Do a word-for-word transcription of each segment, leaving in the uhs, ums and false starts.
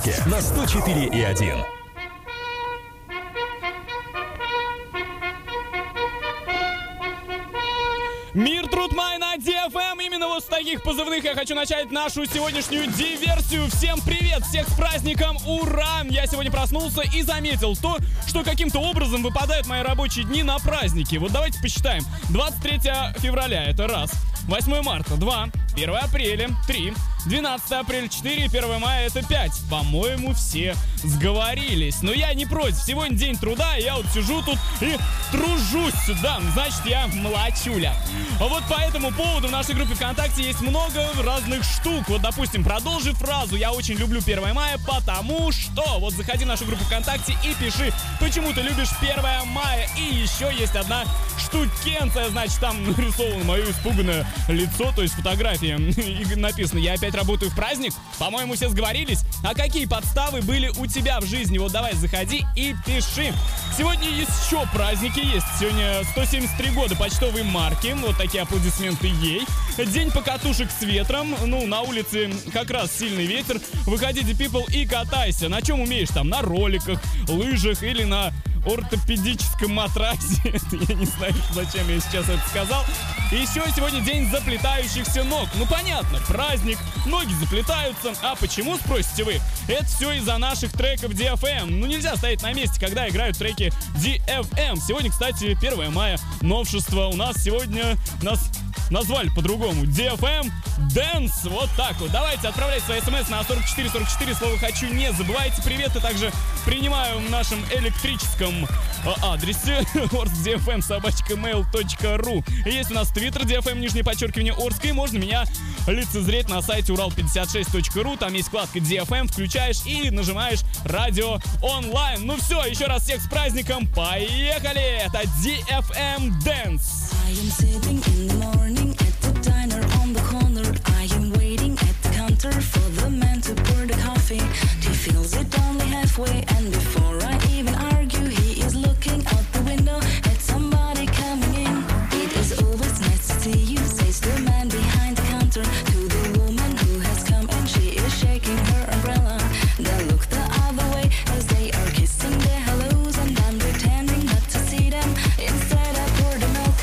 праздники на сто четыре и один. Мир, труд, май на ди эф эм. Именно вот с таких позывных я хочу начать нашу сегодняшнюю диверсию. Всем привет, всех с праздником, ура! Я сегодня проснулся и заметил то, что каким-то образом выпадают мои рабочие дни на праздники. Вот давайте посчитаем. двадцать третьего февраля это раз, восьмое марта два, первое апреля три, двенадцатое апреля четыре, первое мая это пять. По-моему, все сговорились. Но я не против. Сегодня день труда, и я вот сижу тут и тружусь. Да, значит, я младчуля. А вот по этому поводу в нашей группе ВКонтакте есть много разных штук. Вот, допустим, продолжи фразу «Я очень люблю первое мая, потому что...» Вот заходи в нашу группу ВКонтакте и пиши, почему ты любишь первое мая. И еще есть одна штукенция, значит, там нарисовано мое испуганное лицо, то есть фотография. И написано «Я опять работаю в праздник». По-моему, все сговорились. А какие подставы были у тебя в жизни? Вот давай заходи и пиши. Сегодня еще праздники есть. Сегодня сто семьдесят три года почтовой марки. Вот такие аплодисменты ей. День покатушек с ветром. Ну, на улице как раз сильный ветер. Выходи, people, и катайся. На чем умеешь? Там на роликах, лыжах или на ортопедическом матрасе. Я не знаю, зачем я сейчас это сказал. Еще сегодня день заплетающихся ног. Ну понятно, праздник, ноги заплетаются. А почему, спросите вы? Это все из-за наших треков ди эф эм. Ну нельзя стоять на месте, когда играют треки ди эф эм. Сегодня, кстати, первое мая, новшество. У нас сегодня нас назвали по-другому. ди эф эм Dance. Вот так вот. Давайте отправляйте свои смс на сорок четыре сорок четыре. Слово «хочу» не забывайте. Приветы также принимаю в нашем электрическом адресе орск.dfm собачка mail точка ру. Есть у нас твиттер ди эф эм, нижнее подчеркивание Орск. И можно меня лицезреть на сайте урал пятьдесят шесть точка ру. Там есть вкладка ди эф эм. Включаешь и нажимаешь радио онлайн. Ну все, еще раз всех с праздником. Поехали! Это ди эф эм Dance. I am sitting in the morning at the diner on the corner. I am waiting at the counter for the man to pour the coffee. He fills it only halfway, and before I even argue, he is looking out the window at somebody coming in. It is always nice to see you, says the man behind the counter to the woman who has come, and she is shaking her umbrella. They look the other way as they are kissing their hellos, and I'm pretending not to see them. Instead I pour the milk.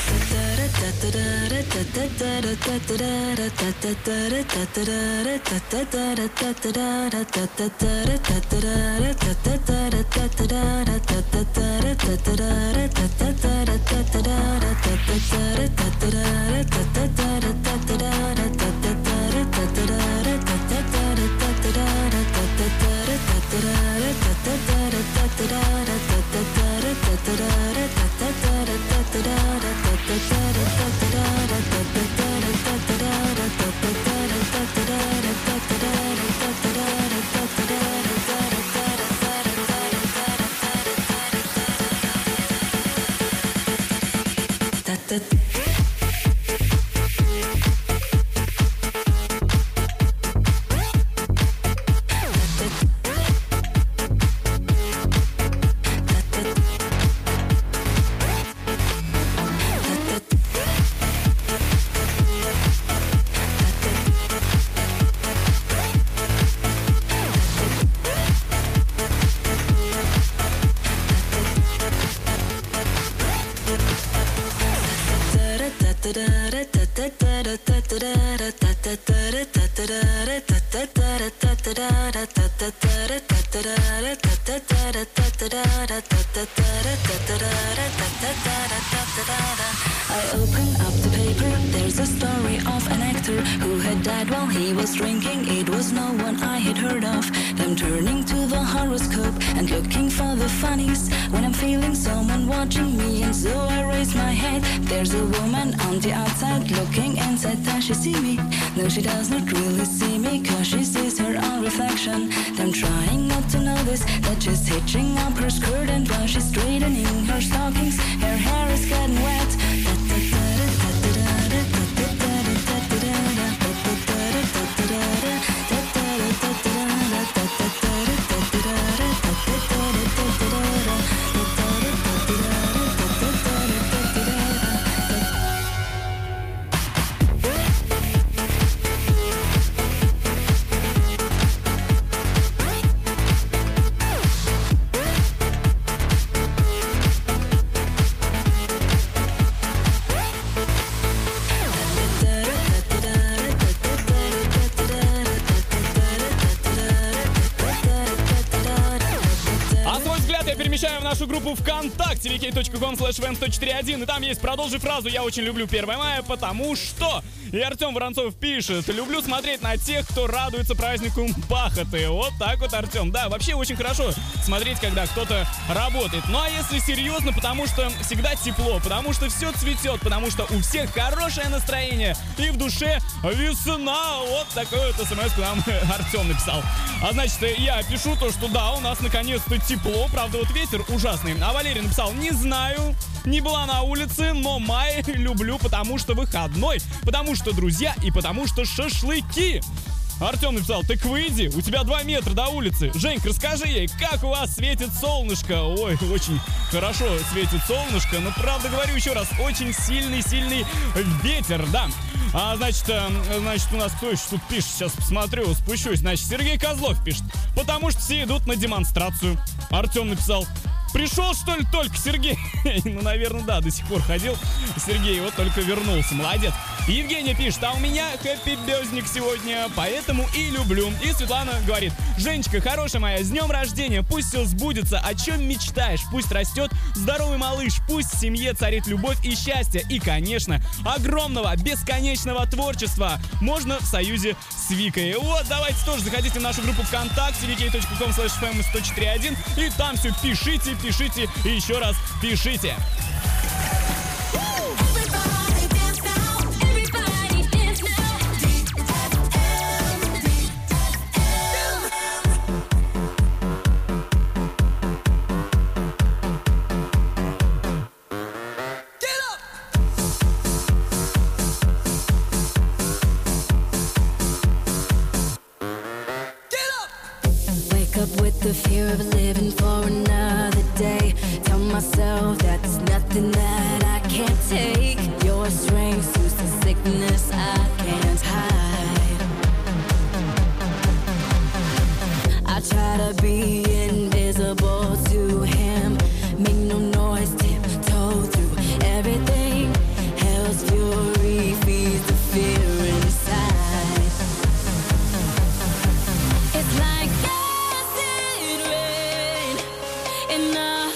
I open up the paper, there's a story of an actor who had died while he was drinking. It was no one I had heard of. I'm turning to the horoscope and looking for the funnies when I'm feeling someone watching me, and so I raise my head. There's a woman on the outside looking inside. Does she see me? No, she does not really see me, cause she sees her own reflection. I'm trying not to notice that she's hitching up her skirt, and while she's straightening her stockings, her hair is getting wet. замечаю в нашу группу ВКонтакте ви кей точка ком слэш вен сто четыре один. И там есть «Продолжи фразу. Я очень люблю первое мая, потому что...» И Артем Воронцов пишет: «Люблю смотреть на тех, кто радуется празднику Пахоты». Вот так вот, Артем. Да, вообще очень хорошо смотреть, когда кто-то работает. Ну а если серьезно, потому что всегда тепло, потому что все цветет, потому что у всех хорошее настроение и в душе весна. Вот такой вот смс нам Артем написал. А значит, я пишу то, что да, у нас наконец-то тепло. Правда, вот ветер ужасный. А Валерий написал: «Не знаю, не была на улице, но май люблю, потому что выходной, потому что друзья и потому что шашлыки». Артем написал: «Так выйди, у тебя два метра до улицы. Женька, расскажи ей, как у вас светит солнышко». Ой, очень хорошо светит солнышко, но правда говорю еще раз, очень сильный-сильный ветер, да. А, значит, значит, у нас кто еще тут пишет? Сейчас посмотрю, спущусь. Значит, Сергей Козлов пишет: «Потому что все идут на демонстрацию». Артем написал: «Пришел, что ли, только Сергей?» Ну, наверное, да, до сих пор ходил Сергей, вот только вернулся, молодец. Евгения пишет: «А у меня хэппи-бёздник сегодня, поэтому и люблю». И Светлана говорит: «Женечка, хорошая моя, с днем рождения, пусть все сбудется, о чем мечтаешь, пусть растет здоровый малыш, пусть в семье царит любовь и счастье, и, конечно, огромного, бесконечного творчества, можно в союзе с Викой». Вот, давайте тоже заходите в нашу группу ВКонтакте ви кей точка ком слэш эф эм сто четыре один, и там все пишите, пишите и еще раз пишите. The fear of living for another day. Tell myself that there's nothing that I can't take. Your strength suits the sickness I can't hide. I try to be invisible to him, make no noise, tiptoe through everything. Hell's fury feeds the fear inside. It's like in a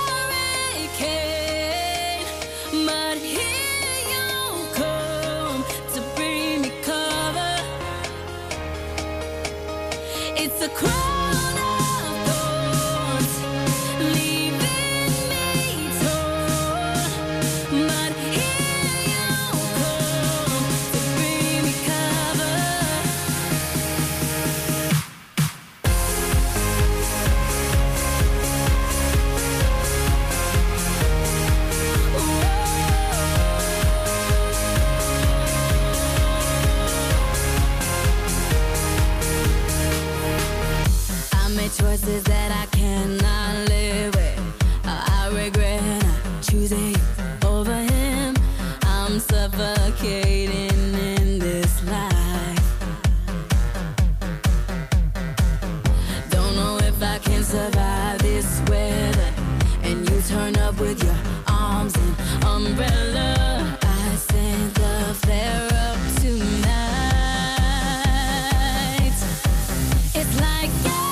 hurricane, but here you come to bring me cover. It's a crown of thorns, leaving me torn, but here you come to bring me cover. Choices that I cannot live with. I regret not choosing you over him. I'm suffocating in this life. Don't know if I can survive this weather. And you turn up with your arms and umbrella. I sent the flare up tonight. It's like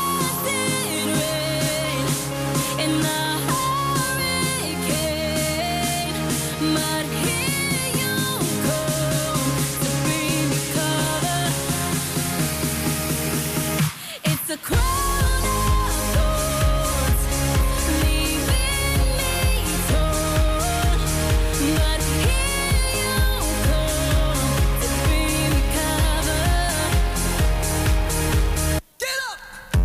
the crown of thorns, leaving me torn, but here you come to bring me cover. Get up!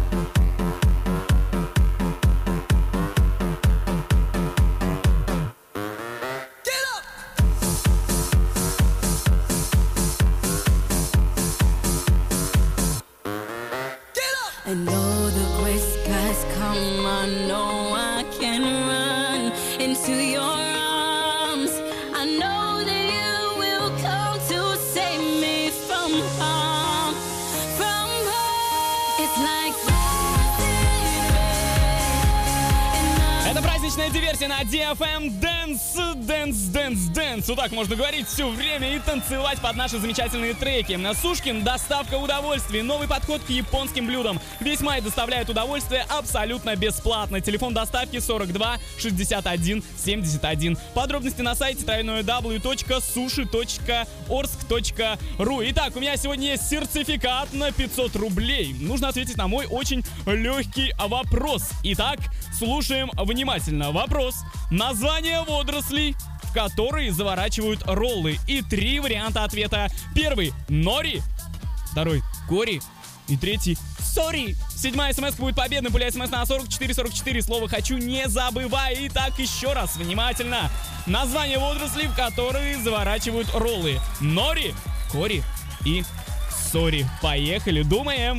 Get up! I know the gray skies come, I know I can run into your arms. I know that you will come to save me from harm, from harm. It's like Это праздничная Музыкальная диверсия на ди эф эм. Dance, dance, dance, dance. Вот так можно говорить все время и танцевать под наши замечательные треки. Сушкин — доставка удовольствия. Новый подход к японским блюдам. Весь май доставляет удовольствие абсолютно бесплатно. Телефон доставки сорок два шестьдесят один семьдесят один. Подробности на сайте дабл ю дабл ю дабл ю точка суши точка орск точка ру. Итак, у меня сегодня есть сертификат на пятьсот рублей. Нужно ответить на мой очень легкий вопрос. Итак, слушаем внимательно. Вопрос. Название водорослей, в которые заворачивают роллы. И три варианта ответа. Первый — нори. Второй — кори. И третий — сори. Седьмая смс будет победной. Пуляй смс на сорок четыре сорок четыре. Слово «хочу» не забывай. Итак, еще раз, внимательно. Название водорослей, в которые заворачивают роллы. Нори, кори и сори. Поехали, думаем.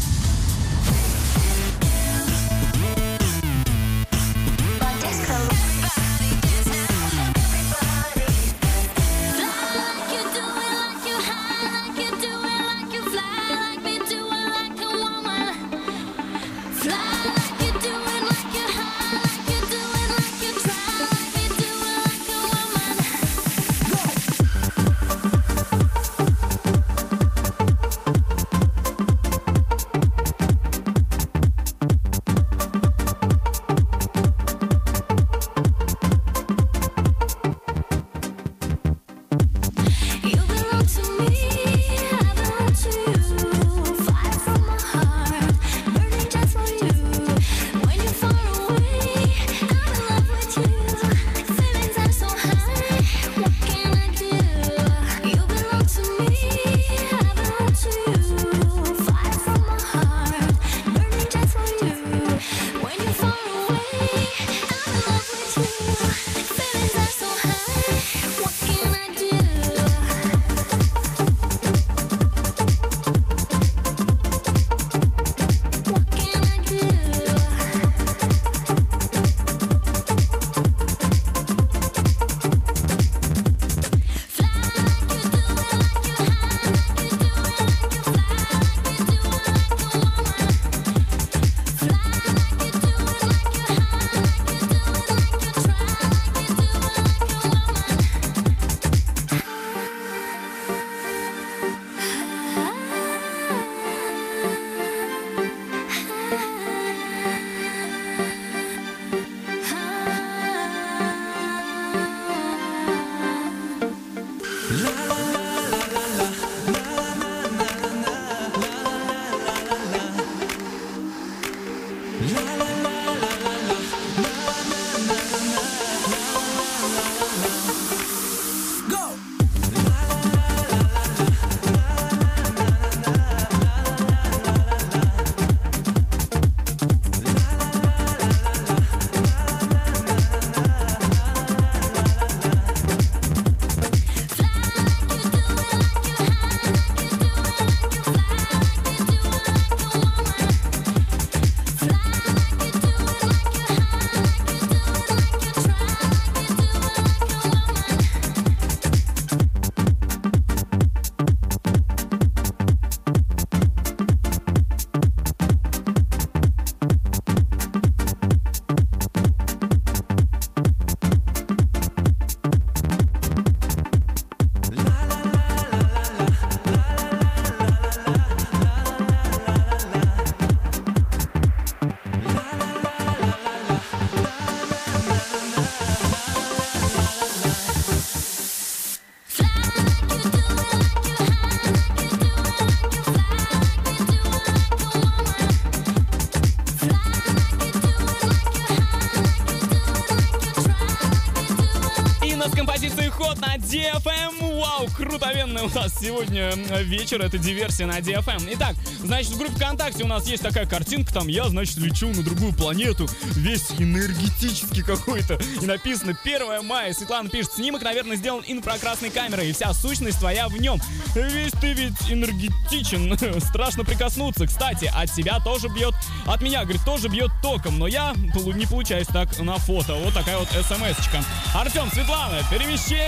Ход на ди эф эм. Вау, крутовенный у нас сегодня вечер. Это диверсия на ди эф эм. Итак, значит, в группе ВКонтакте у нас есть такая картинка. Там я, значит, лечу на другую планету. Весь энергетический какой-то. И написано первое мая. Светлана пишет: снимок, наверное, сделан инфракрасной камерой. И вся сущность твоя в нем. Весь ты ведь энергетичен. Страшно прикоснуться. Кстати, от тебя тоже бьет. От меня, говорит, тоже бьет током. Но я не получаюсь так на фото. Вот такая вот смс-очка. Артем, Светлана, перемещение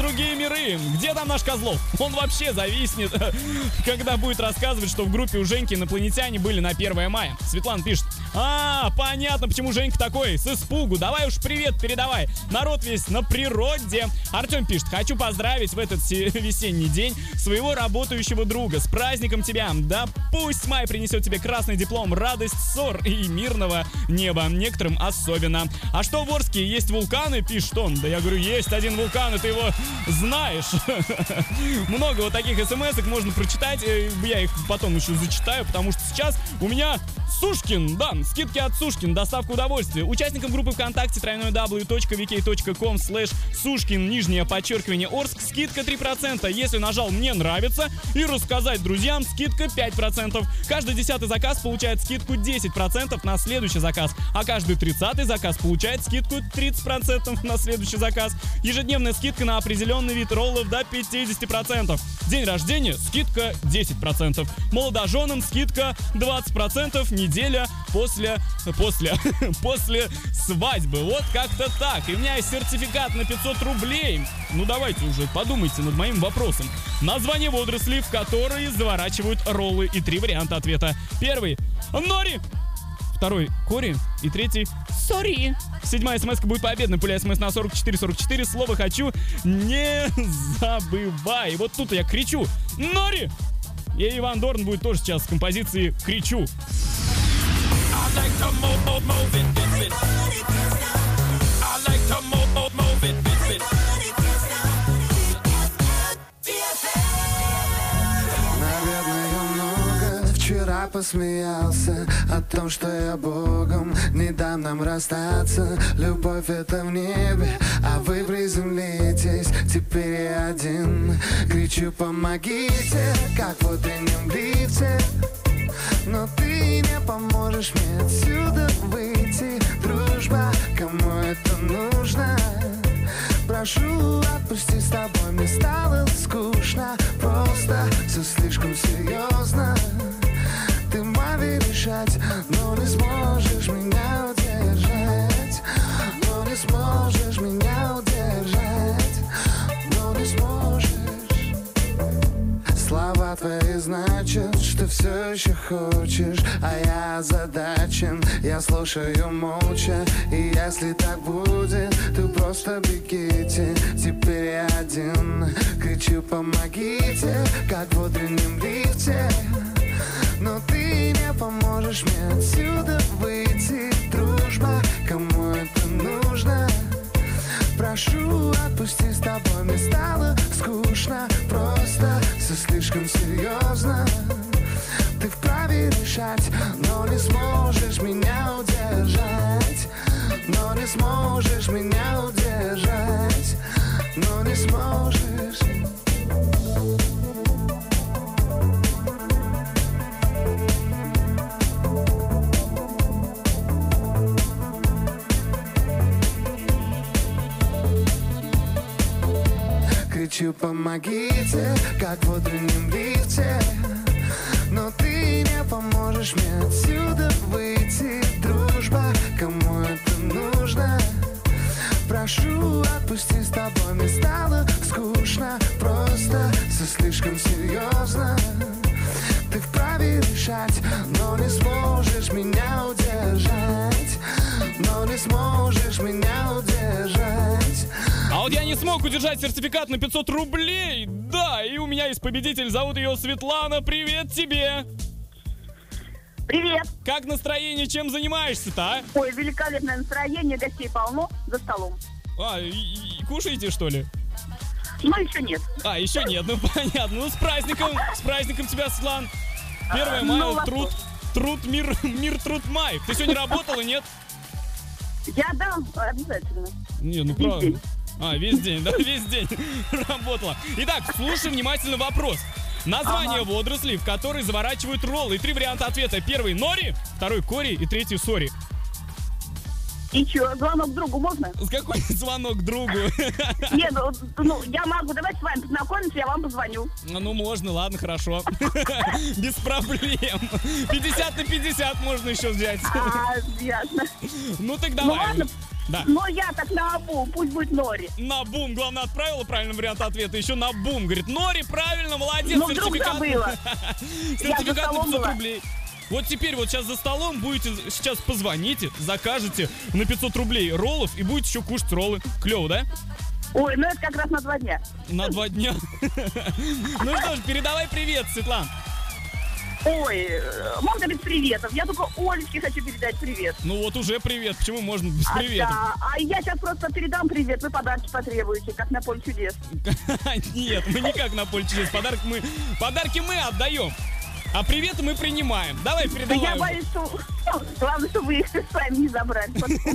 другие миры. Где там наш Козлов? Он вообще зависнет, когда будет рассказывать, что в группе у Женьки инопланетяне были на первое мая. Светлана пишет: а, понятно, почему Женька такой, с испугу. Давай уж привет передавай. Народ весь на природе. Артем пишет: хочу поздравить в этот весенний день своего работающего друга. С праздником тебя. Да пусть май принесет тебе красный диплом, радость, ссор и мирного неба. Некоторым особенно. А что в Орске есть вулканы, пишет он. Да я говорю, есть один вулкан, и ты его знаешь. Много вот таких смс-ок можно прочитать. Я их потом еще зачитаю, потому что сейчас у меня Сушкин, да, скидки от Сушкин, доставка удовольствия. Участникам группы ВКонтакте дабл ю дабл ю дабл ю точка ви кей точка ком слэш Сушкин, нижнее подчеркивание Орск, скидка три процента. Если нажал «Мне нравится» и рассказать друзьям, скидка пять процентов. Каждый десятый заказ получает скидку десять процентов на следующий заказ, а каждый тридцатый заказ получает скидку тридцать процентов на следующий заказ. Ежедневная скидка на определенный вид роллов до пятьдесят процентов. День рождения — скидка десять процентов. Молодоженам скидка двадцать процентов. Неделя после, после, после свадьбы. Вот как-то так. И у меня есть сертификат на пятьсот рублей. Ну давайте уже подумайте над моим вопросом. Название водорослей, в которые заворачивают роллы, и три варианта ответа. Первый — нори. Второй — кори. И третий — сори. Седьмая смс-ка будет победной. Пуля смс на сорок четыре сорок четыре. Слово «хочу» не забывай. Вот тут я кричу «Нори!» И Иван Дорн будет тоже сейчас с композицией «Кричу». Вчера посмеялся о том, что я Богом не дам нам расстаться. Любовь — это в небе, а вы приземлитесь. Теперь я один кричу: помогите, как в утреннем лифте. Но ты не поможешь мне отсюда выйти. Дружба, кому это нужно? Прошу, отпусти, с тобой мне стало скучно. Просто все слишком серьезно. Ты могла решать, но не сможешь меня удержать. Но не сможешь меня удержать. Но не сможешь. Слова твои значат, что все еще хочешь, а я озадачен, я слушаю молча. И если так будет, то просто бегите. Теперь я один кричу: помогите, как в утреннем лифте. Но ты не поможешь мне отсюда выйти. Дружба, кому это нужно? Прошу, отпусти, с тобой мне стало скучно. Просто все слишком серьезно. Ты вправе решать, но не сможешь меня удержать. Но не сможешь меня удержать. Но не сможешь. Кричу: помогите, как в утреннем лифте. Но ты не поможешь мне отсюда выйти. Дружба, кому это нужно? Прошу, отпусти, с тобой мне стало скучно. Просто все слишком серьезно. Ты вправе решать, но не сможешь меня удержать. Но не сможешь меня удержать. А вот я не смог удержать сертификат на пятьсот рублей. Да, и у меня есть победитель, зовут ее Светлана. Привет тебе. Привет. Как настроение, чем занимаешься-то, а? Ой, великолепное настроение, гостей полно за столом. А, и, и кушаете, что ли? Но еще нет. А, еще нет, ну понятно. Ну, с праздником, с праздником тебя, Светлан. Первое А, мая, ну, труд, труд, мир, мир, труд, май. Ты сегодня работала, нет? Я дам обязательно. Не, ну Весь правда. день. А, весь день, да, весь день работала. Итак, слушай внимательно вопрос. Название Ага. водорослей, в которые заворачивают роллы. И три варианта ответа. Первый — нори, второй — кори и третий — сори. И что, звонок другу можно? С какой звонок другу? Нет, ну, ну, я могу, давайте с вами познакомимся, я вам позвоню. Ну, можно, ладно, хорошо. Без проблем. пятьдесят на пятьдесят можно еще взять. А, ясно. Ну, так Ну давай. ладно, Да. Но я так на обум, пусть будет Нори. На бум, главное, отправила правильный вариант ответа, еще на бум. Говорит, Нори, правильно, молодец, Ну, вдруг сертификат. забыла. Сертификат за на столом пятьсот была. рублей. Вот теперь вот сейчас за столом будете, сейчас позвоните, закажете на пятьсот рублей роллов и будете еще кушать роллы. Клево, да? Ой, ну это как раз на два дня. На два дня. Ну что ж, передавай привет, Светлан. Ой, э, много без приветов. Я только Олечке хочу передать привет. Ну вот уже привет, почему можно без А, привета? да. А я сейчас просто передам привет, вы подарки потребуете, как на поле чудес. Нет, мы никак на поле чудес. Подарок мы, подарки мы отдаем, а приветы мы принимаем. Давай передавай. Я уже. боюсь, что... Главное, чтобы вы их сами не забрали.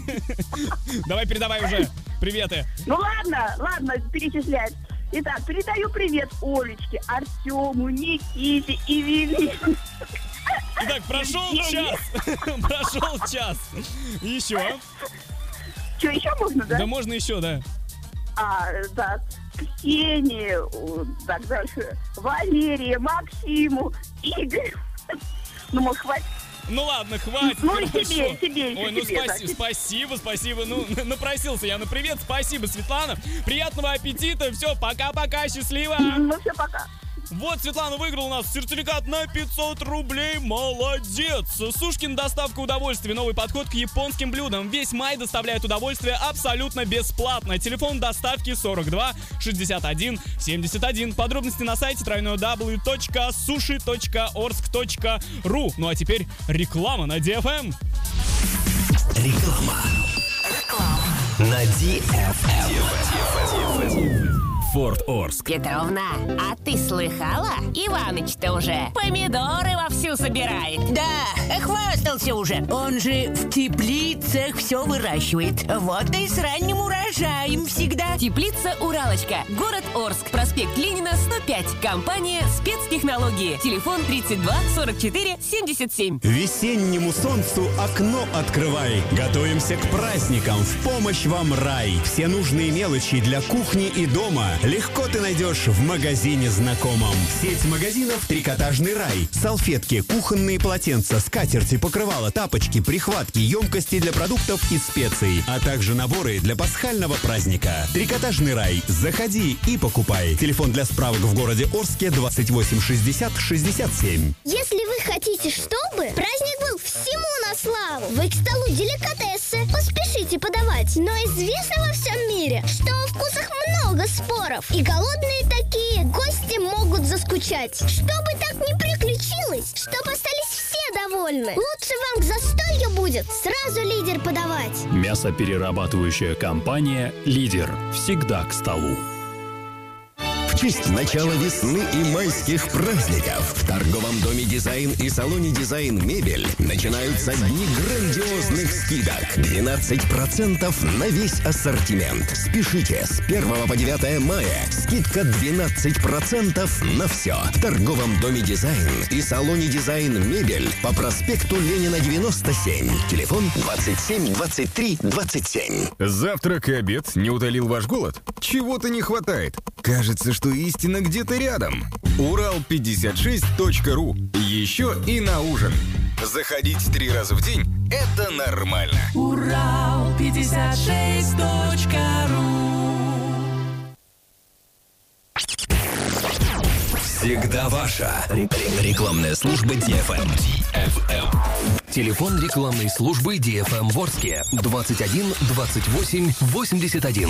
Давай передавай уже приветы. Ну ладно, ладно, перечислять. Итак, передаю привет Олечке, Артему, Никите и Вили. Итак, прошел час. Прошел час. Еще. Что, еще можно, да? Да можно еще, да. А, да, Ксении, о, так дальше, Валерия, Максиму, Игорь. Ну, может, хватит? Ну ладно, хватит. Ну и хорошо. тебе, тебе, еще Ой, ну тебе, спаси- да. спасибо, спасибо. Ну, напросился я на привет. Спасибо, Светлана. Приятного аппетита. Все, пока-пока, счастливо. Ну, все, пока. Вот Светлана выиграла у нас сертификат на пятьсот рублей. Молодец! Сушкин, доставка удовольствия. Новый подход к японским блюдам. Весь май доставляет удовольствие абсолютно бесплатно. Телефон доставки сорок два шестьдесят один семьдесят один. Подробности на сайте дабл ю дабл ю дабл ю точка суши точка орск точка ру. Ну а теперь реклама на ди эф эм. Реклама. На ди эф эм. Форт Орск. Петровна, а ты слыхала? Иваныч-то уже помидоры вовсю собирает. Да, хвастался уже. Он же в теплицах все выращивает. Вот и с ранним урожаем всегда. Теплица «Уралочка». Город Орск. Проспект Ленина, сто пять. Компания «Спецтехнологии». Телефон тридцать два сорок четыре семьдесят семь. Весеннему солнцу окно открывай. Готовимся к праздникам. В помощь вам рай. Все нужные мелочи для кухни и дома легко ты найдешь в магазине знакомом. Сеть магазинов «Трикотажный рай». Салфетки, кухонные полотенца, скатерти, покрывала, тапочки, прихватки, емкости для продуктов и специй, а также наборы для пасхального праздника. «Трикотажный рай». Заходи и покупай. Телефон для справок в городе Орске двадцать восемь шестьдесят шестьдесят семь. Если вы хотите, чтобы праздник был всему на славу, вы к столу деликатесы поспешите подавать. Но известно во всем мире, что о вкусах много споров. И голодные такие гости могут заскучать. Чтобы так не приключилось, чтобы остались все довольны, лучше вам к застолью будет сразу лидер подавать. Мясоперерабатывающая компания «Лидер». Всегда к столу. В честь начала весны и майских праздников в торговом доме «Дизайн» и салоне «Дизайн Мебель» начинаются дни грандиозных скидок. двенадцать процентов на весь ассортимент. Спешите, с первого по девятое мая скидка двенадцать процентов на все. В торговом доме «Дизайн» и салоне «Дизайн Мебель» по проспекту Ленина девяносто семь. Телефон двадцать семь двадцать три двадцать семь. Завтрак и обед не утолил ваш голод? Чего-то не хватает. Кажется, что истина где-то рядом. урал пятьдесят шесть точка ру. Еще и на ужин. Заходить три раза в день – это нормально. урал пятьдесят шесть точка ру. Всегда ваша. Рекламная служба ди эф эм. Телефон рекламной службы ди эф эм в Орске двадцать один двадцать восемь восемьдесят один.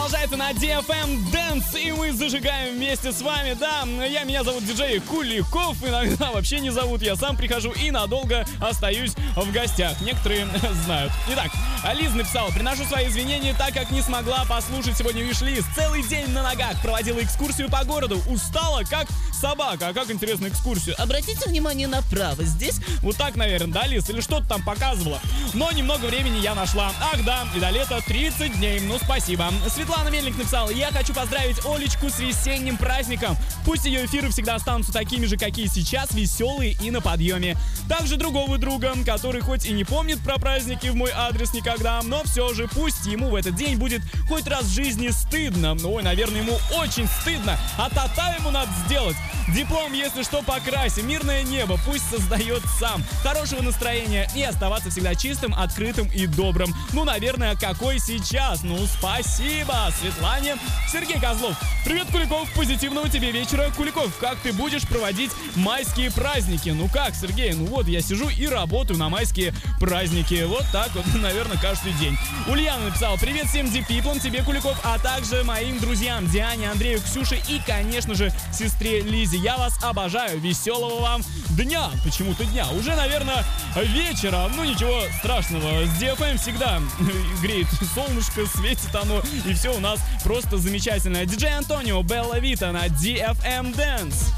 продолжается на ди эф эм Dance, и мы зажигаем вместе с вами. Да, я, меня зовут диджей Куликов, иногда вообще не зовут, я сам прихожу и надолго остаюсь в гостях. Некоторые знают. Итак, Лиза написала: приношу свои извинения, так как не смогла послушать сегодня виш-лист. Целый день на ногах проводила экскурсию по городу, устала как собака. А как интересно экскурсию? Обратите внимание направо, здесь вот так, наверное, да, Лиз? Или что-то там показывала. Но немного времени я нашла. Ах да, и до лета тридцать дней. Ну, спасибо. Светлана Мельник написала: я хочу поздравить Олечку с весенним праздником. Пусть ее эфиры всегда останутся такими же, какие сейчас, веселые и на подъеме. Также другого друга, который хоть и не помнит про праздники в мой адрес никогда, но все же пусть ему в этот день будет хоть раз в жизни стыдно. Ой, наверное, ему очень стыдно. А тата ему надо сделать. Диплом, если что, покрасим. Мирное небо пусть создает сам. Хорошего настроения и оставаться всегда чистым, открытым и добрым. Ну, наверное, какой сейчас. Ну, спасибо, Светлане. Сергей Козлов: привет, Куликов, позитивного тебе вечера. Куликов, как ты будешь проводить майские праздники? Ну как, Сергей, ну вот я сижу и работаю на майские праздники. Вот так вот, наверное, каждый день. Ульяна написала: привет всем дипиплам, тебе, Куликов, а также моим друзьям Диане, Андрею, Ксюше и, конечно же, сестре Лизе. Я вас обожаю. Веселого вам дня. Почему-то дня. Уже, наверное, вечера. Ну, ничего страшного. С ди эф эм всегда греет солнышко, светит оно, и все у нас просто замечательно. Диджей Антонио, Белла Вита на ди эф эм Dance.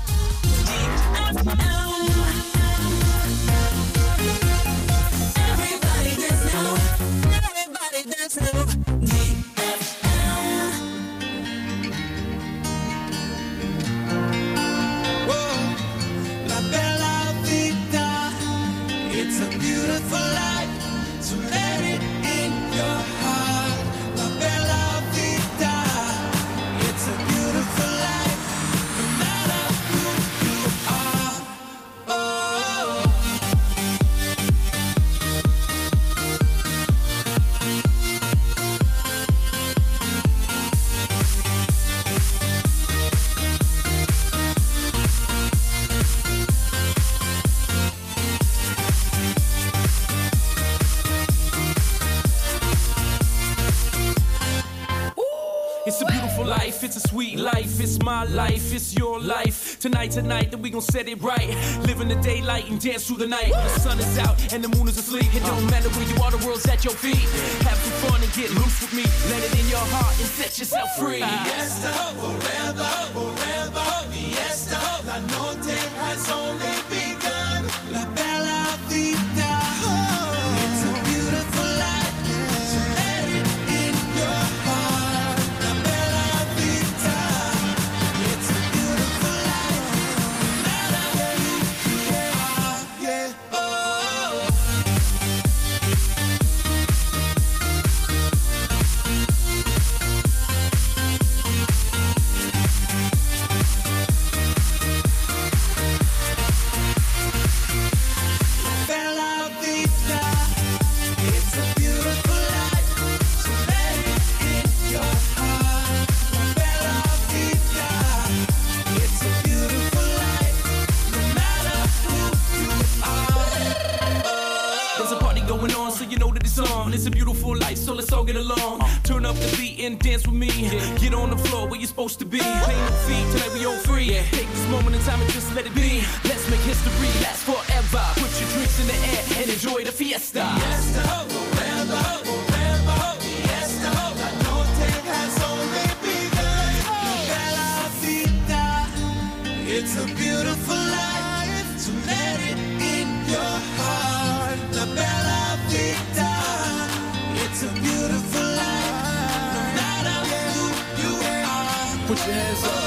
It's a beautiful life, it's a sweet life, it's my life, it's your life. Tonight, tonight, then we gon' set it right. Live in the daylight and dance through the night. When the sun is out and the moon is asleep, it don't matter where you are, the world's at your feet. Have some fun and get loose with me. Let it in your heart and set yourself free. Fiesta, forever, forever, fiesta. La noche has only begun. La bella vida. It's a beautiful life, so let it in your heart. La bella vida. It's a beautiful life, no matter where you are. Yeah, oh. It's a beautiful life, so let's all get along. Turn up the beat and dance with me. Get on the floor where you're supposed to be. Playing the feet, tonight we all free. Take this moment in time and just let it be. Let's make history last forever. Put your drinks in the air and enjoy the fiesta. Fiesta, forever, forever, fiesta. La noche has only begun. La bella vida. It's a beautiful life, so let it in your heart. La bella vida. It's a beautiful life, no matter who you are. Put your hands up.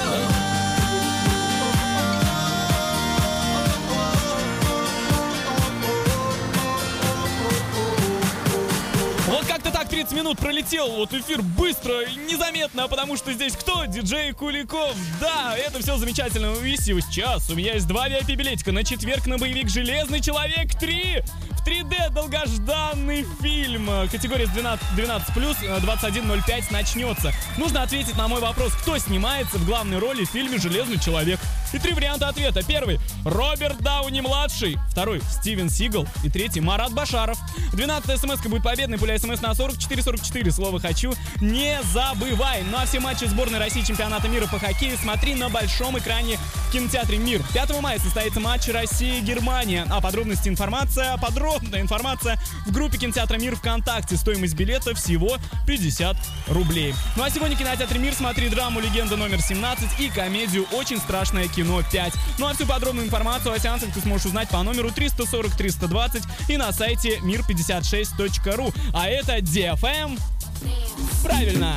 Вот как-то так тридцать минут пролетел, вот эфир быстро и незаметно, потому что здесь кто? Диджей Куликов. Да, это все замечательно. И сейчас у меня есть два ви ай пи-билетика на четверг на боевик «Железный человек три». В три дэ долгожданный фильм. Категория двенадцать плюс, двадцать один ноль пять начнется. Нужно ответить на мой вопрос, кто снимается в главной роли в фильме «Железный человек И три варианта ответа. Первый — Роберт Дауни-младший. Второй — Стивен Сигал. И третий — Марат Башаров. двенадцатая смс-ка будет победной. Пуля смс на сорок четыре сорок четыре. Слово «хочу» не забывай. Ну а все матчи сборной России чемпионата мира по хоккею смотри на большом экране в кинотеатре «Мир». пятого мая состоится матч Россия-Германия. А подробности информация, подробная информация в группе кинотеатра «Мир» ВКонтакте. Стоимость билета всего пятьдесят рублей. Ну а сегодня в кинотеатре «Мир» смотри драму «Легенда номер семнадцать» и комедию «Очень страшное кино пять». Ну а всю подробную информацию о сеансах ты сможешь узнать по номеру триста сорок триста двадцать и на сайте мир пятьдесят шесть точка ру. А это ди эф эм. Правильно.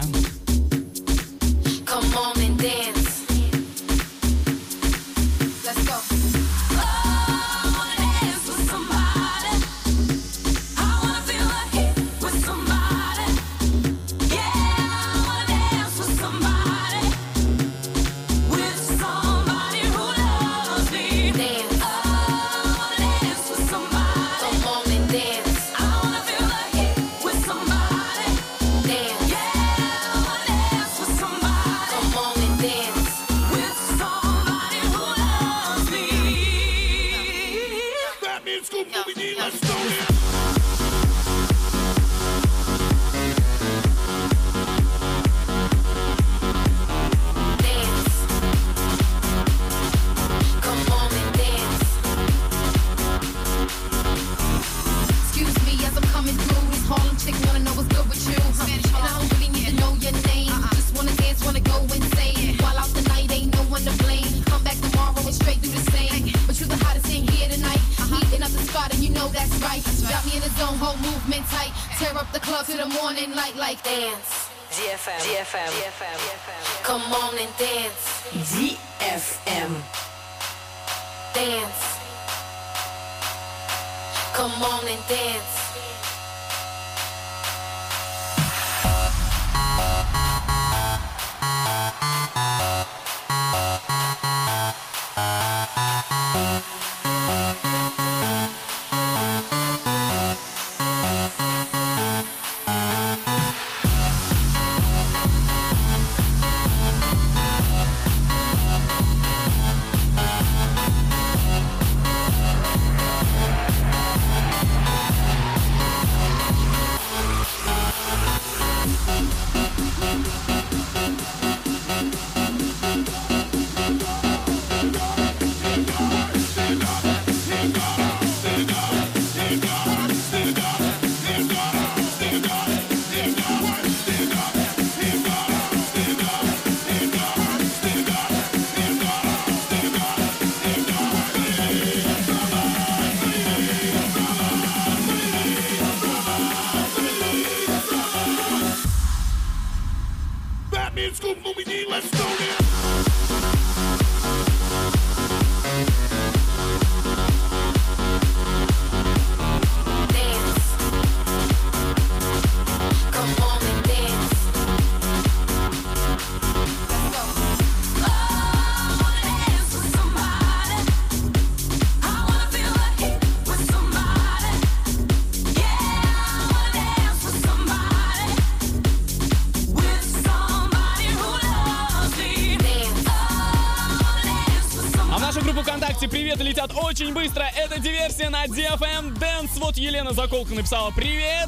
Come on and dance. Let's go. To the morning light like dance. ди эф эм. ди эф эм. ди эф эм. Come on and dance. ди эф эм. Dance. Come on and dance. Летят очень быстро. Это диверсия на ди эф эм Dance. Вот Елена Заколка написала: привет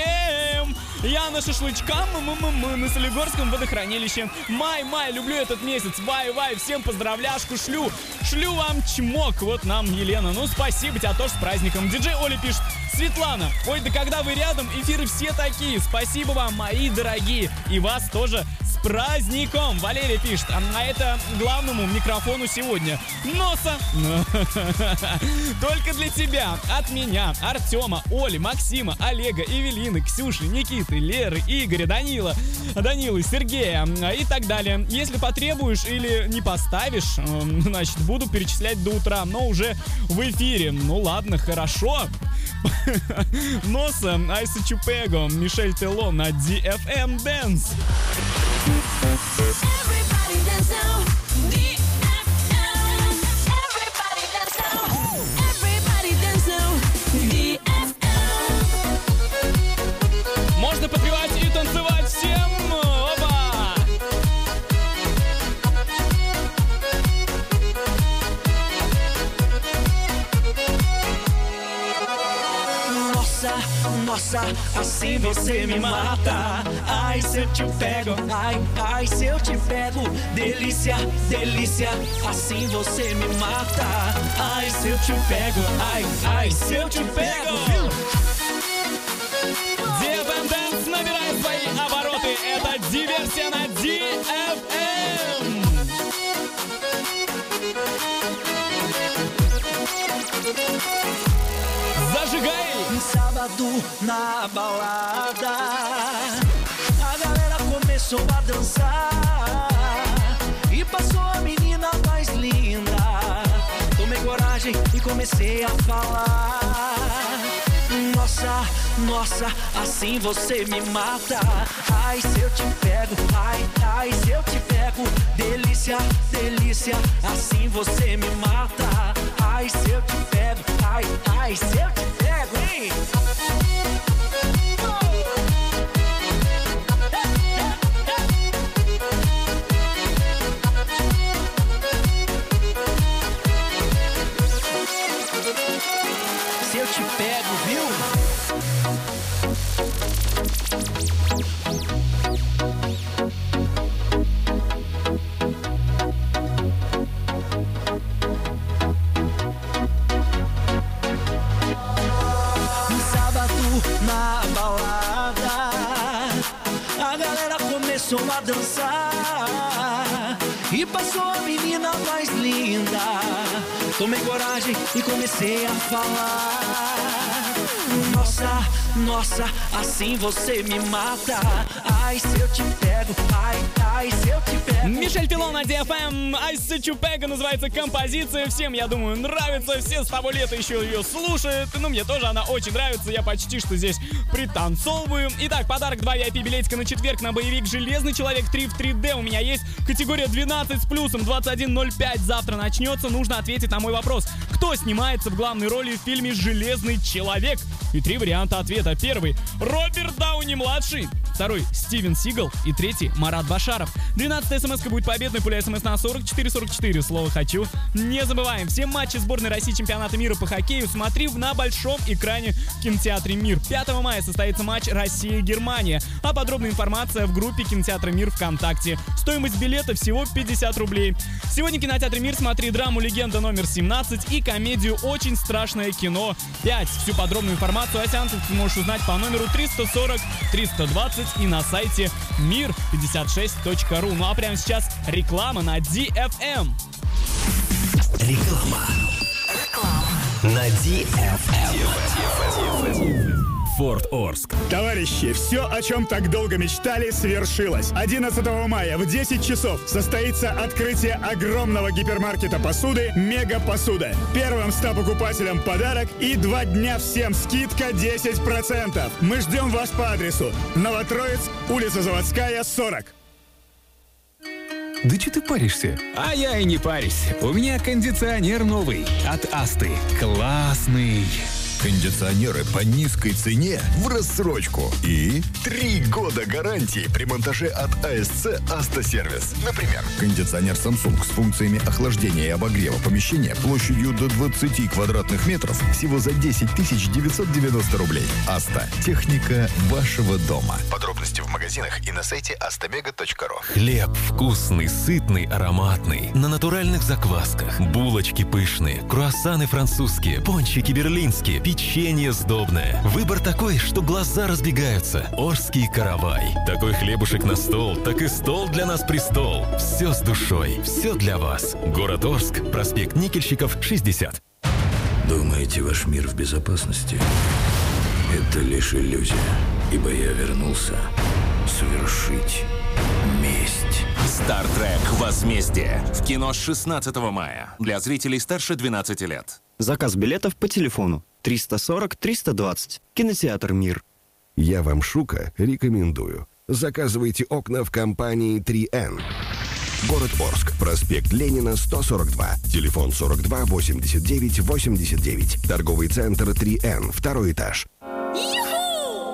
всем! Я на шашлычкам мы на Солигорском водохранилище. Май-май, люблю этот месяц. Вай-вай, всем поздравляшку шлю. Шлю вам чмок. Вот нам Елена. Ну, спасибо, тебя тоже с праздником. Диджей Оля пишет: Светлана, ой, да когда вы рядом, эфиры все такие. Спасибо вам, мои дорогие. И вас тоже с праздником. Валерия пишет: а это главному микрофону сегодня. Носа. Только для тебя, от меня, Артема, Оли, Максима, Олега, Эвелины, Ксюши, Никиты, Леры, Игоря, Данила, Данилы, Сергея и так далее. Если потребуешь или не поставишь, значит, буду перечислять до утра, но уже в эфире. Ну ладно, хорошо. Носа, Айса Чупего, Мишель Тело на ди эф эм Dance. Можно подпевать и танцевать всем. Опа! nossa, assim você me mata. Ai, se eu te pego, ai, ai, se eu te pego. Delícia, delícia, assim você me mata. Ai, se eu te pego, ai, ai, se eu te pego. ди эф эм Dance набирает свои обороты. Это диверсия на ди эф эм. Зажигай! Sábado na balada, a galera começou a dançar e passou a menina mais linda. Tomei coragem e comecei a falar. Nossa, nossa, assim você me mata. Ai, se eu te pego, ai, ai, se eu te pego. Delícia, delícia, assim você me mata. Ai, se eu te pego, ai, ai, se eu te pego, hein? Se eu te pego, viu? Na balada, a galera começou a dançar e passou a menina mais linda. Tomei coragem e comecei a falar. Nossa, nossa, assim você me mata. Ai, se eu te pego, ai, ai, se eu te pego. Мишель Пилон на ди эф эм. I See You Peg называется композиция. Всем, я думаю, нравится. Все с того лета еще ее слушают. Ну, мне тоже она очень нравится. Я почти что здесь пританцовываю. Итак, подарок два ви ай пи билетика на четверг на боевик «Железный человек три» в три дэ. У меня есть категория двенадцать с плюсом, двадцать один ноль пять. Завтра начнется. Нужно ответить на мой вопрос. Кто снимается в главной роли в фильме «Железный человек»? И три варианта ответа. Первый — Роберт Дауни-младший. Второй — Стивен Сигал. И третий — Марат Башаров. двенадцатая смс-ка будет победной. Пуля смс на сорок четыре сорок четыре. Слово «хочу». Не забываем. Все матчи сборной России чемпионата мира по хоккею смотри на большом экране в кинотеатре «Мир». пятого мая состоится матч Россия-Германия. А подробная информация в группе кинотеатра «Мир» ВКонтакте. Стоимость билета всего пятьдесят рублей. Сегодня в кинотеатре «Мир» смотри драму «Легенда номер семнадцать» и комедию «Очень страшное кино пять». Всю подробную информацию о сеансах ты можешь узнать по номеру триста сорок триста двадцать и на сайте мир пятьдесят шесть точка ру. Ну а прямо сейчас реклама на ди эф эм. Реклама. Реклама. На ди эф эм. Форт Орск. Товарищи, все, о чем так долго мечтали, свершилось. одиннадцатого мая в десять часов состоится открытие огромного гипермаркета посуды «Мега Посуда». Первым ста покупателям подарок и два дня всем скидка десять процентов. Мы ждем вас по адресу: Новотроицк, улица Заводская, сорок. Да что ты паришься? А я и не парюсь. У меня кондиционер новый от Асты. Классный. Кондиционеры по низкой цене в рассрочку. И три года гарантии при монтаже от АСЦ «Автосервис». Например, кондиционер Samsung с функциями охлаждения и обогрева помещения площадью до двадцати квадратных метров всего за десять тысяч девятьсот девяносто рублей. Аста. Техника вашего дома. Подробности в магазинах и на сайте астамега точка ру. Хлеб вкусный, сытный, ароматный. На натуральных заквасках. Булочки пышные, круассаны французские, пончики берлинские, печенье сдобное. Выбор такой, что глаза разбегаются. Орский каравай. Такой хлебушек на стол, так и стол для нас престол. Все с душой, все для вас. Город Орск, проспект Никельщиков, шестьдесят. Думаете, ваш мир в безопасности? Это лишь иллюзия, ибо я вернулся совершить месть. Стартрек «Возмездие» в кино с шестнадцатого мая для зрителей старше двенадцати лет. Заказ билетов по телефону триста сорок триста двадцать. Кинотеатр «Мир». Я вам, Шука, рекомендую. Заказывайте окна в компании три эн. Город Орск, проспект Ленина, сто сорок два. Телефон сорок два восемьдесят девять восемьдесят девять. Торговый центр три эн, второй этаж. Юху! Наконец!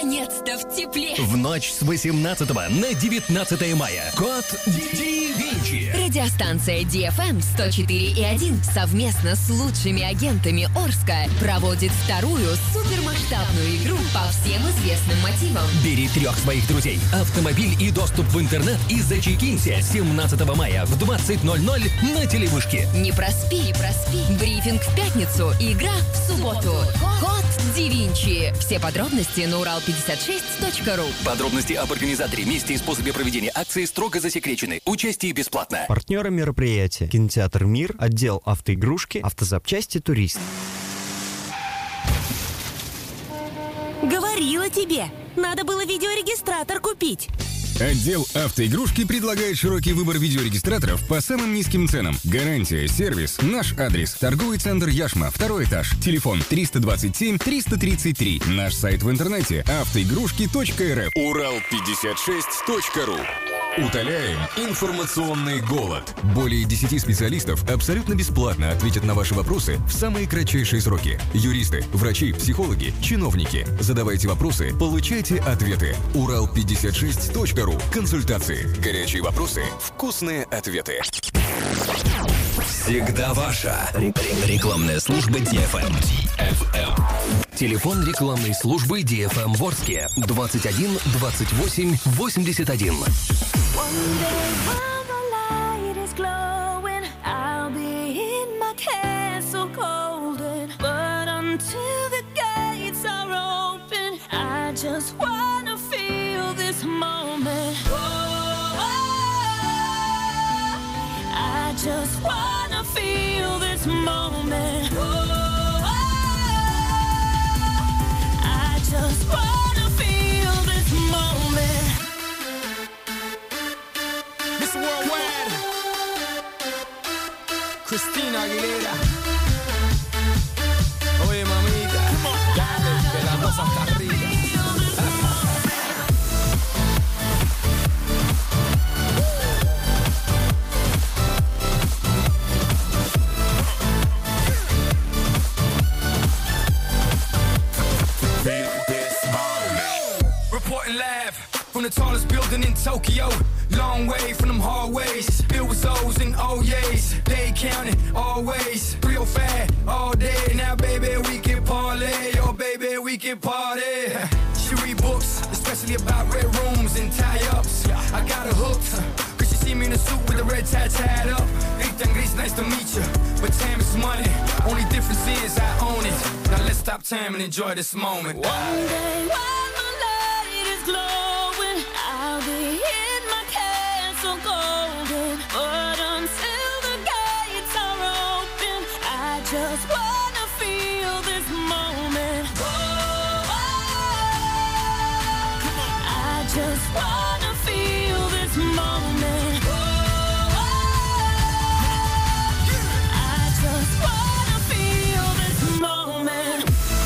Наконец-то в тепле. В ночь с восемнадцатого на девятнадцатое мая. Код Ди Винчи. Радиостанция ди эф эм сто четыре и один совместно с лучшими агентами Орска проводит вторую супермасштабную игру по всем известным мотивам. Бери трех своих друзей, автомобиль и доступ в интернет и зачекинься семнадцатого мая в двадцать ноль ноль на телевышке. Не проспи, не проспи. Брифинг в пятницу, игра в субботу. Код Ди Винчи. Все подробности на урал пятьдесят шесть точка ру. Подробности об организаторе, месте и способе проведения акции строго засекречены. Участие бесплатно. Партнеры мероприятия: кинотеатр «Мир», отдел автоигрушки, автозапчасти «Турист». Говорила тебе, надо было видеорегистратор купить. Отдел автоигрушки предлагает широкий выбор видеорегистраторов по самым низким ценам. Гарантия, сервис, наш адрес. Торговый центр Яшма, второй этаж. Телефон триста двадцать семь триста тридцать три. Наш сайт в интернете автоигрушки точка эр эф. урал пятьдесят шесть точка ру. Утоляем информационный голод. Более десяти специалистов абсолютно бесплатно ответят на ваши вопросы в самые кратчайшие сроки. Юристы, врачи, психологи, чиновники. Задавайте вопросы, получайте ответы. урал пятьдесят шесть точка ру. Консультации. Горячие вопросы. Вкусные ответы. Всегда ваша. Рекламная служба ди эф эм. ди эф эм. Телефон рекламной службы ди эф эм в Орске двадцать один двадцать восемь восемьдесят один. Just wanna feel this moment. I just wanna feel this moment. Mister Worldwide, Christina Aguilera. Oye, mamita, dale, que la cosa está arriba. From the tallest building in Tokyo, long way from them hallways, filled with O's and O's, they counting always, real fat all day. Now baby we can parlay, oh baby we can party. She read books, especially about red rooms and tie-ups. I got her hooked, cause she see me in a suit with the red tie tied up. Ethan Gris, nice to meet you, but time is money, only difference is I own it. Now let's stop time and enjoy this moment. One day while my light is glowing, I'll be in my castle golden. But until the gates are open, I just wanna feel this moment. Whoa, I just wanna feel this moment. Whoa, I just wanna feel this moment.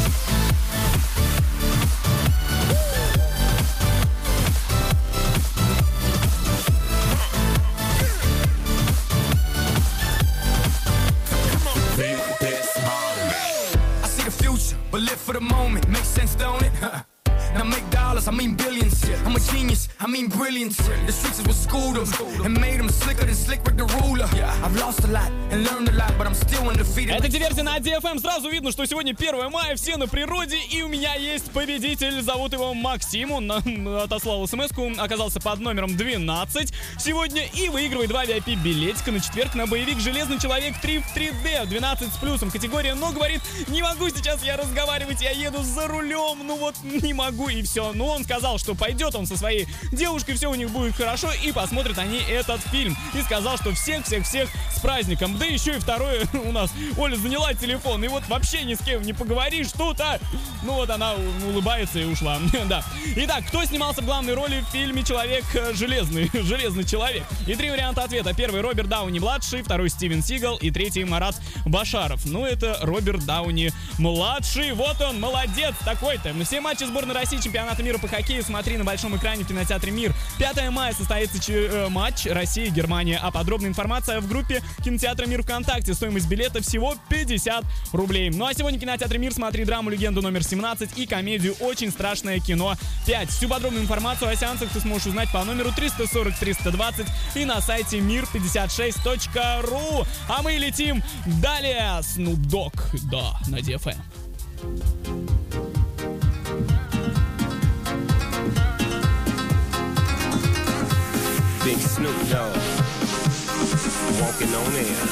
But live for the moment, makes sense, don't it? Now make dollars, I mean billions. I'm a genius, I mean brilliance. The streets is what schooled them and made them slicker than Slick Rick the ruler. I've lost a lot and learned a lot, but I'm still undefeated. Это диверсия на ди эф эм. Сразу видно, что сегодня первое мая, все на природе, и у меня есть победитель. Зовут его Максим. Он отослал смс-ку, оказался под номером двенадцать сегодня и выигрывает два ви ай пи-билетика на четверг на боевик «Железный человек три в три дэ». двенадцать с плюсом категория, но говорит, не могу сейчас я разговаривать, я еду за рулем, ну вот не могу и все. Ну он сказал, что пойдет он со своей девушкой, все у них будет хорошо, и посмотрят они этот фильм. И сказал, что всех-всех-всех с праздником. Да еще и второе, у нас Оля заняла телефон, и вот вообще ни с кем не поговоришь тут, а... Ну вот она улыбается и ушла. Да. Итак, кто снимался в главной роли в фильме «Человек железный»? Железный человек. И три варианта ответа. Первый — Роберт Дауни-младший, второй — Стивен Сигал, и третий — Марат Башаров. Ну, это Роберт Дауни-младший. Вот он, молодец такой-то. Все матчи сборной России чемпионата мира по хоккею смотри на большом большом экране в кинотеатре «Мир». пятого мая состоится ч- э, матч Россия-Германия, а подробная информация в группе кинотеатра «Мир» ВКонтакте. Стоимость билета всего пятьдесят рублей. Ну а сегодня в кинотеатре «Мир» смотри драму «Легенду номер семнадцать» и комедию «Очень страшное кино пять». Всю подробную информацию о сеансах ты сможешь узнать по номеру триста сорок триста двадцать и на сайте мир пятьдесят шесть точка ру. А мы летим далее. Snoop Dogg, да, на ди эф эм. Big Snoop Dogg, walking on air.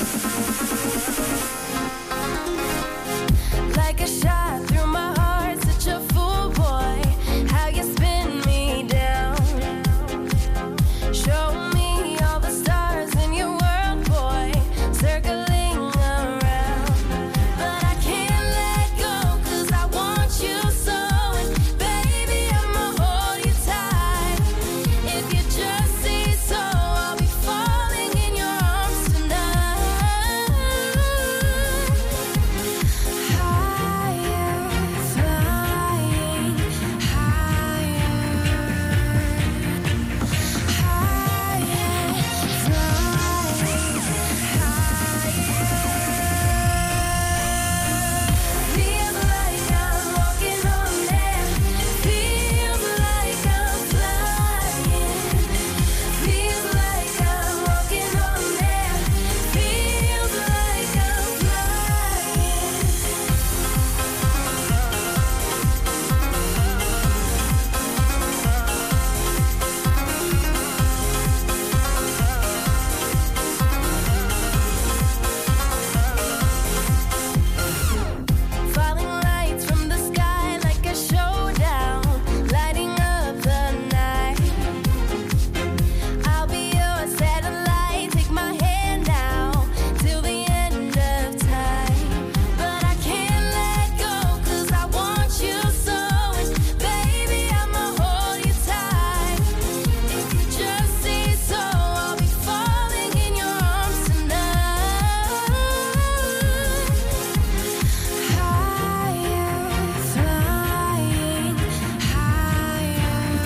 Like a shot through my heart, such a fool boy. How you spin me down. Show me all the stars in your world, boy. Circling around. But I can't let go, cause I want you so. And baby, I'ma hold you tight. If you just say so, I'll be falling in your arms tonight. Higher, flying higher. Higher, flying higher. Feels like I'm walking on air. Feels like I'm flying. Feels like I'm walking on air. Feels like I'm flying. Falling lights from the sky like a showdown, lighting up the night. I'll be your satellite, take my hand now till the end of time. But I can't let go, cause I want you so. And baby, I'ma hold you tight. If you just say so, I'll be falling in your arms tonight. Higher, flying higher.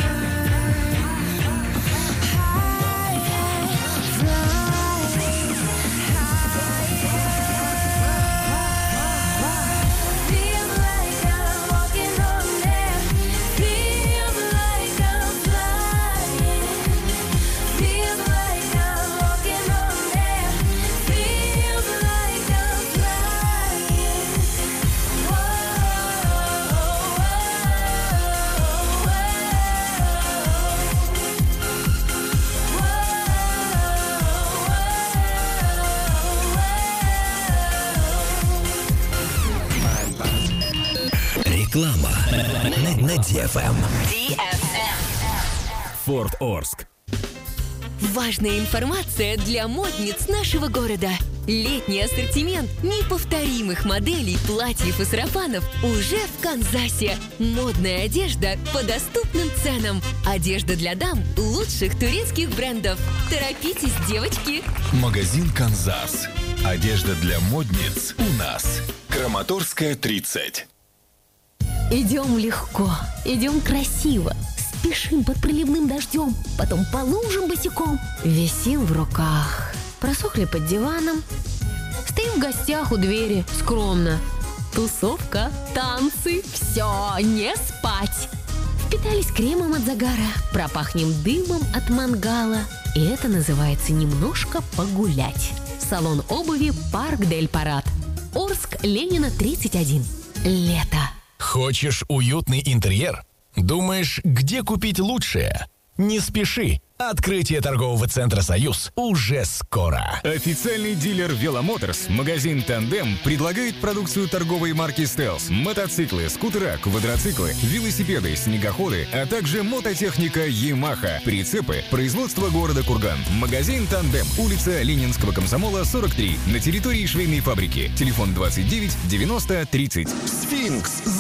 Higher, flying higher. Feels like I'm walking on air. Feels like I'm flying. Feels like I'm walking on air. Feels like I'm flying. Реклама на, на ди эф эм. Форт Орск. Важная информация для модниц нашего города. Летний ассортимент неповторимых моделей платьев и сарафанов уже в Канзасе. Модная одежда по доступным ценам. Одежда для дам лучших турецких брендов. Торопитесь, девочки! Магазин «Канзас». Одежда для модниц у нас. Краматорская, тридцать. Идем легко, идем красиво. Спешим под проливным дождем, потом по лужам босиком. Висим в руках, просохли под диваном. Стоим в гостях у двери, скромно. Тусовка, танцы, все, не спать. Впитались кремом от загара, пропахнем дымом от мангала. И это называется немножко погулять. Салон обуви «Парк Дель Парад». Орск, Ленина, тридцать один. Лето. Хочешь уютный интерьер? Думаешь, где купить лучшее? Не спеши. Открытие торгового центра «Союз» уже скоро. Официальный дилер «Веломоторс», магазин «Тандем» предлагает продукцию торговой марки «Стелс», мотоциклы, скутера, квадроциклы, велосипеды, снегоходы, а также мототехника «Ямаха», прицепы, производство города Курган. Магазин «Тандем», улица Ленинского комсомола, сорок три, на территории швейной фабрики. Телефон двадцать девять девяносто тридцать. «Сфинкс»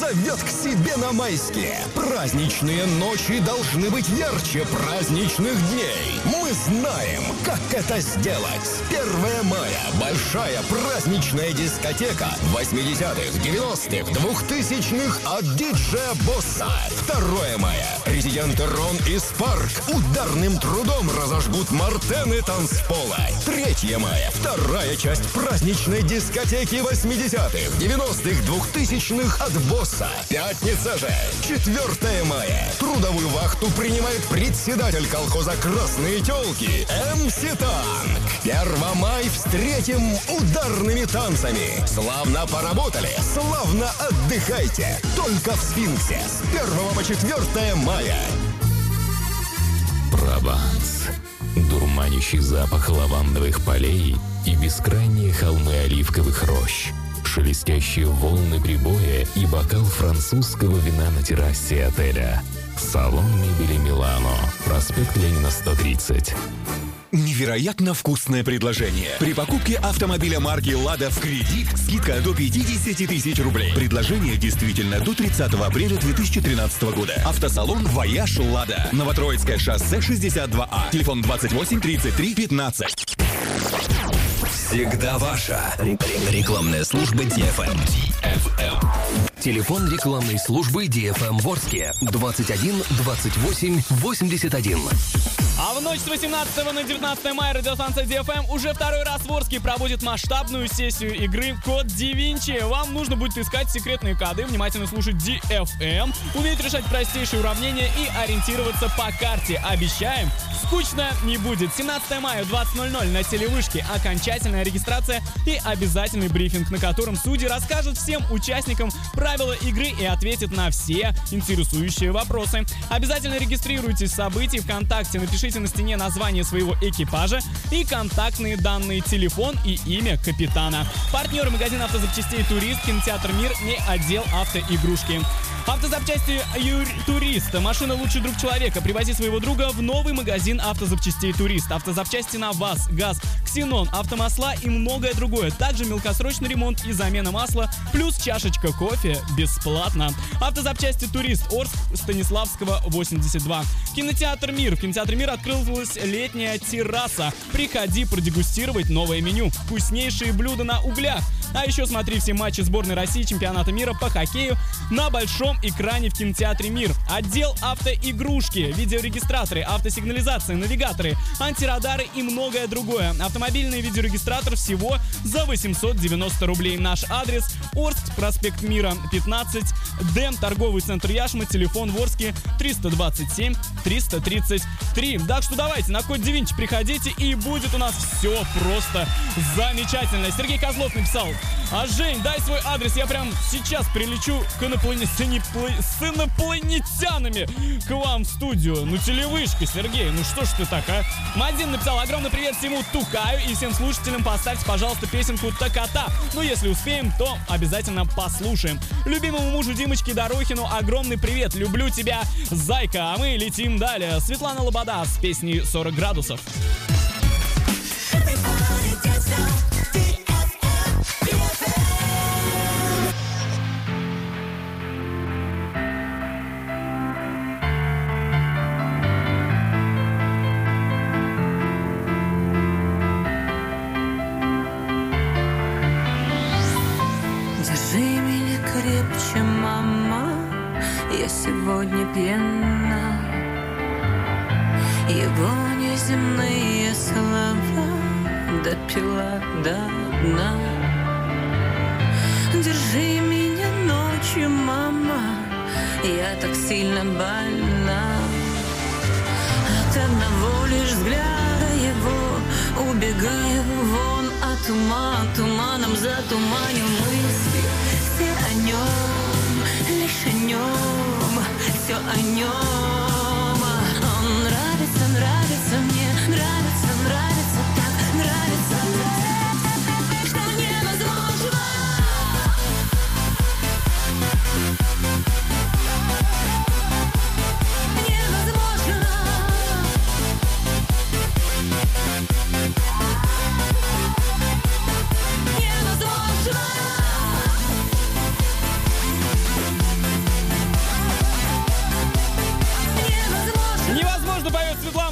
зовет к себе на майские. Праздничные ночи должны быть ярче праздничных дней. Мы знаем, как это сделать. первое мая. Большая праздничная дискотека восьмидесятых, девяностых, двухтысячных от диджея Босса. второе мая. Резиденты Рон и Спарк ударным трудом разожгут мартены танцпола. третье мая. Вторая часть праздничной дискотеки восьмидесятых, девяностых, двухтысячных от Босса. Пятница же. четвертое мая. Трудовую вахту принимает председатель колхоза «Красные телки» эм си Танк. первое мая встретим ударными танцами. Славно поработали, славно отдыхайте. Только в Сфинксе с первого по четвертое мая. Прованс. Дурманящий запах лавандовых полей и бескрайние холмы оливковых рощ. Шелестящие волны прибоя и бокал французского вина на террасе отеля. Салон мебели «Милано». Проспект Ленина, сто тридцать. Невероятно вкусное предложение. При покупке автомобиля марки «Лада» в кредит скидка до пятьдесят тысяч рублей. Предложение действительно до тридцатого апреля две тысячи тринадцатого года. Автосалон «Вояж Лада». Новотроицкое шоссе шестьдесят два А. Телефон двадцать восемь тридцать три пятнадцать. Всегда ваша. Рекламная служба ди эф эм. ди эф эм. Телефон рекламной службы ди эф эм в Орске двадцать один двадцать восемь восемьдесят один. А в ночь с восемнадцатого на девятнадцатое мая радиостанция ди эф эм уже второй раз в Орске проводит масштабную сессию игры «Код Да Винчи». Вам нужно будет искать секретные коды, внимательно слушать ди эф эм, уметь решать простейшие уравнения и ориентироваться по карте. Обещаем, скучно не будет. семнадцатое мая, двадцать ноль ноль на телевышке. Окончательная регистрация и обязательный брифинг, на котором судьи расскажут всем участникам правила игры и ответят на все интересующие вопросы. Обязательно регистрируйтесь в событии ВКонтакте, напишите на стене название своего экипажа и контактные данные, телефон и имя капитана. Партнеры: магазин автозапчастей «Турист», кинотеатр «Мир» и отдел автоигрушки. Автозапчасти Юр... «Турист». Машина — лучший друг человека. Привози своего друга в новый магазин автозапчастей «Турист». Автозапчасти на ВАЗ, ГАЗ, Ксенон, автомасла и многое другое. Также мелкосрочный ремонт и замена масла, плюс чашечка кофе бесплатно. Автозапчасти «Турист», Орск, Станиславского, восемьдесят два. Кинотеатр «Мир». В кинотеатре «Мир» открылась летняя терраса. Приходи продегустировать новое меню. Вкуснейшие блюда на углях. А еще смотри все матчи сборной России чемпионата мира по хоккею на большом экране в кинотеатре «Мир». Отдел автоигрушки, видеорегистраторы, автосигнализация, навигаторы, антирадары и многое другое. Автомобильный видеорегистратор всего за восемьсот девяносто рублей. Наш адрес: Орск, проспект Мира, пятнадцать, Дэм, торговый центр Яшма, телефон в Орске триста двадцать семь триста тридцать три. Так что давайте на «Код Да Винчи» приходите, и будет у нас все просто замечательно. Сергей Козлов написал: а, Жень, дай свой адрес, я прям сейчас прилечу к инопланет... с инопланетянами к вам в студию. Ну, телевышка, Сергей, ну что ж ты так, а? Мадин написал: огромный привет всему Тукаю и всем слушателям. Поставьте, пожалуйста, песенку «Такота». Ну, если успеем, то обязательно послушаем. Любимому мужу Димочке Дорохину огромный привет. Люблю тебя, зайка. А мы летим далее. Светлана Лобода с песней «сорок градусов». Держи меня крепче, мама, я сегодня пьяна. Его неземные слова допила до дна. Держи меня ночью, мама, я так сильно больна. От одного лишь взгляда его убегаю вон от ума. Туманом затуманил мысли. Все о нем, лишь о нем, все о нем. Он нравится, нравится мне, нравится, нравится так, нравится так, что невозможно. Невозможно. Невозможно.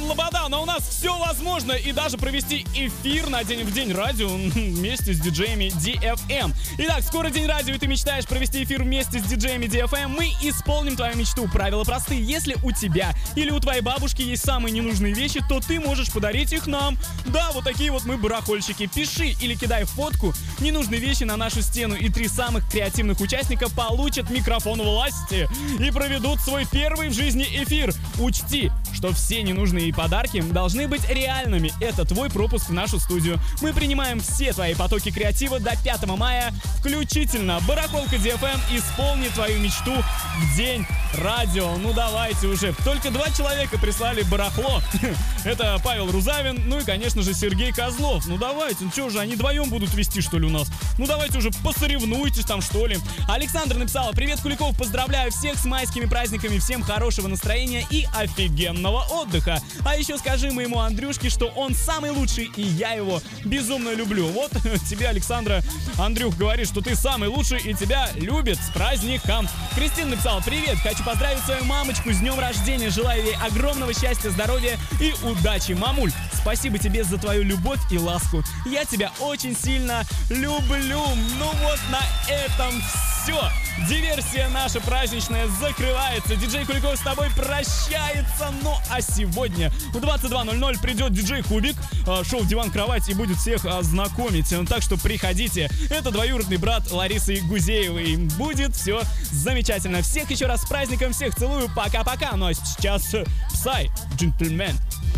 Лобода, но у нас все возможно, и даже провести эфир на День в День радио вместе с диджеями ди эф эм. Итак, скоро День радио, и ты мечтаешь провести эфир вместе с диджеями ди эф эм, мы исполним твою мечту. Правила простые. Если у тебя или у твоей бабушки есть самые ненужные вещи, то ты можешь подарить их нам. Да, вот такие вот мы барахольщики. Пиши или кидай фотку ненужные вещи на нашу стену, и три самых креативных участника получат микрофон власти и проведут свой первый в жизни эфир. Учти, что все ненужные подарки должны быть реальными. Это твой пропуск в нашу студию. Мы принимаем все твои потоки креатива до пятого мая включительно. Барахолка ди эф эм исполнит твою мечту в День радио. Ну давайте уже. Только два человека прислали барахло. Это Павел Рузавин, ну и, конечно же, Сергей Козлов. Ну давайте, ну что же, они вдвоем будут вести, что ли, у нас? Ну давайте уже посоревнуйтесь там, что ли. Александр написала: привет, Куликов, поздравляю всех с майскими праздниками, всем хорошего настроения и офигенного отдыха. А еще скажи моему Андрюшке, что он самый лучший, и я его безумно люблю. Вот тебе, Александра, Андрюх говорит, что ты самый лучший и тебя любит. С праздником! Кристина написала: привет, хочу поздравить свою мамочку с днем рождения, желаю ей огромного счастья, здоровья и удачи. Мамуль, спасибо тебе за твою любовь и ласку. Я тебя очень сильно люблю. Ну вот на этом все. Диверсия наша праздничная закрывается. Диджей Куликов с тобой прощается. Ну а сегодня в двадцать два ноль ноль придет диджей Кубик, шоу «Диван, кровать», и будет всех знакомить. Так что приходите. Это двоюродный брат Ларисы Гузеевой. Будет все замечательно. Всех еще раз с праздником. Всех целую. Пока-пока. Ну а сейчас Psy, джентльмен.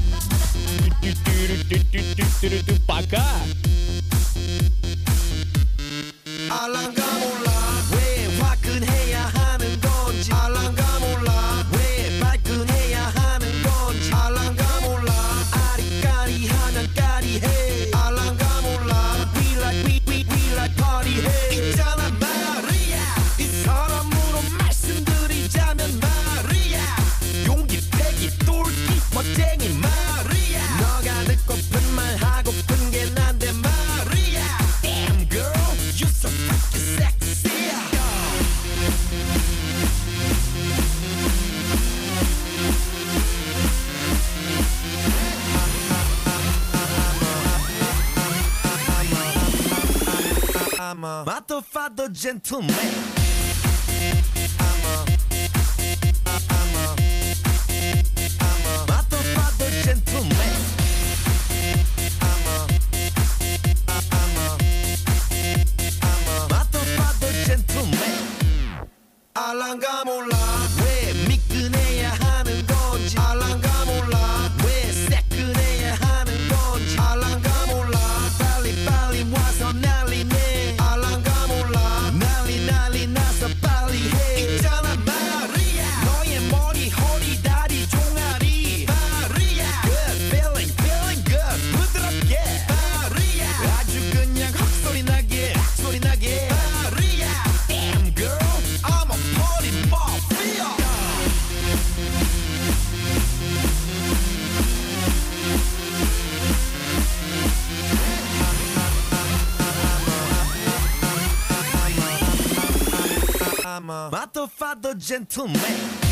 Пока. 알랑가 몰라 왜 화끈해야 하는 건지 알랑가 몰라 왜 발끈해야 하는 건지 알랑가 몰라 아리까리하면 까리해 알랑가 몰라 We like we we we like party해 있잖아 마리아 이 사람으로 말씀드리자면 마리아 용기 패기 똘끼 멋쟁이 마리아 너가 듣고픈 말 하고픈 게 난데 마리아 Damn girl you so freaking sexy I'm a motherfucker gentleman I'm a I'm a I'm a motherfucker gentleman I'm a I'm a I'm a motherfucker gentleman 알랑가 몰라 왜 미끈해야 하는 건지 알랑가 몰라 왜 새끈해야 하는 건지 알랑가 몰라 빨리 빨리 와서 난리네 알랑가 몰라 난리 난리 나서 빨리 해 있잖아 마리아 너의 머리 허리 다리 종아리 마리아 Good feeling feeling good 부드럽게 마리아 아주 그냥 헛소리 나게 소리 나게 마리아 Damn girl I'm a party mafia I'm a motherfucker gentleman